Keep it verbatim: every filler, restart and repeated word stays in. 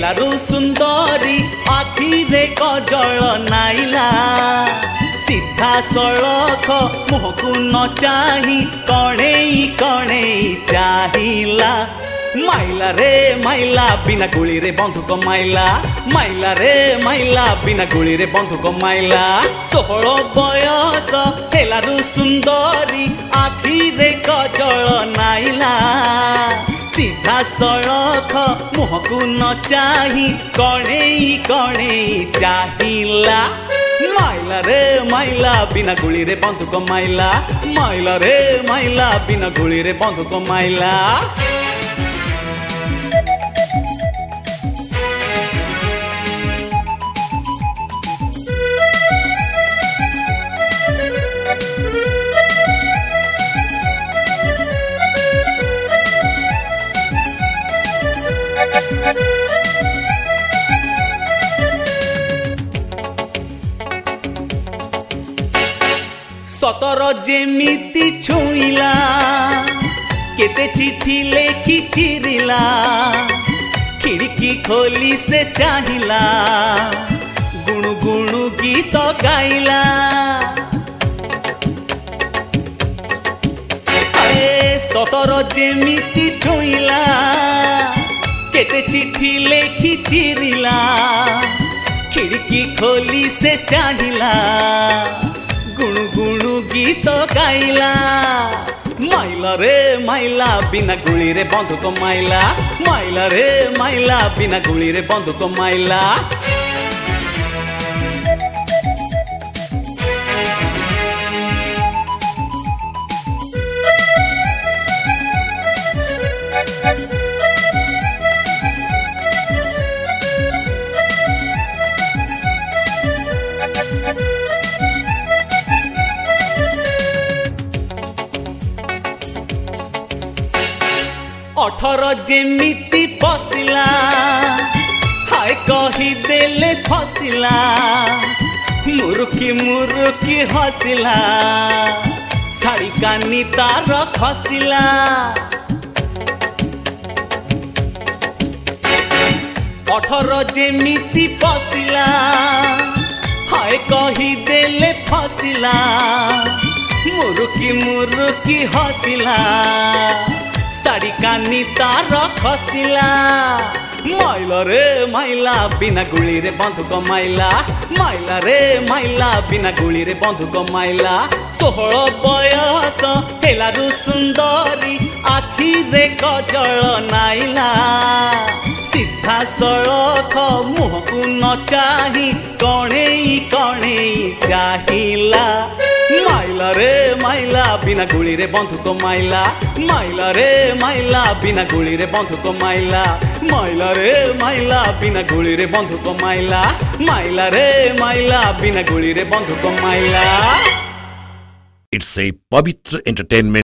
हेलारू सुंदरी आखिरे causal Naila सीधा सड़क मुहकु न चाही कणेई कणेई चाहिला माइला रे माइला बिना गुली रे बंधुक माइला माइला रे माइला बिना गुली रे बंधुक माइला षोहल बयस हेलारू सुंदरी आखिरे कजल नाइला सीधा सड़क मुहकु न चाही कणेई कणेई चाहिला माइला रे माइला बिना गुली रे बंधुक माइला माइला रे माइला बिना गुली रे बंधुक माइला सतर जेमिति छुईला केते चिट्ठी लेखी चिरिला खिड़की खोली से चाहिला गुणु गुणु गीत गाइला ए सतर जेमिति छुईला केते चिट्ठी लेखी चिरिला खिड़की खोली से चाहिला गुणु गुणु गीत गाइला माइला रे माइला बिना गुली रे बंधुक माइला माइला रे माइला बिना गुली रे बंधुक माइला अठर जेमिति पसिला हाय कही देले फसिला मुरुकी मुरुकी हसिला शाड़ी कानी तार खसिला अठर जेमिति पसिला हाय कही देले फसिला मुरुकी मुरुकी हसिला साड़ी कानी तार खसिला माइला रे माइला बिना गुली रे बंधुक माइला माइला रे माइला बिना गुली रे बंधुक माइला षोहल बयस हेलारू सुंदरी आखिरे कजल नाइला सीधा सड़क मुहकु न चाही कणेई कणेई चाहिला माइला रे माइला बिना गुली रे बंधुक माइला माइला रे माइला बिना गुली रे बंधुक माइला माइला रे माइला बिना गुली रे बंधुक माइला माइला रे माइला बिना गुली रे बंधुक माइला। It's a Pavitra Entertainment